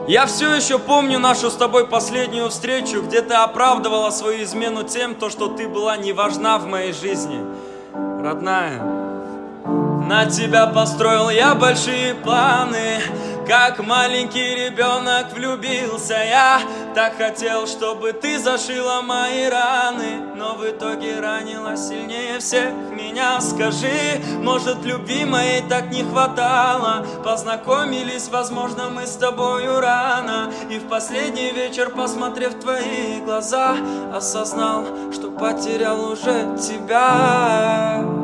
Я все еще помню нашу с тобой последнюю встречу, где ты оправдывала свою измену тем, что ты была не важна в моей жизни, родная. На тебя построил я большие планы, как маленький ребенок влюбился я. Так хотел, чтобы ты зашила мои раны, но в итоге ранила сильнее всех меня. Скажи, может, любви моей так не хватало? Познакомились, возможно, мы с тобою рано, и в последний вечер, посмотрев в твои глаза, осознал, что потерял уже тебя.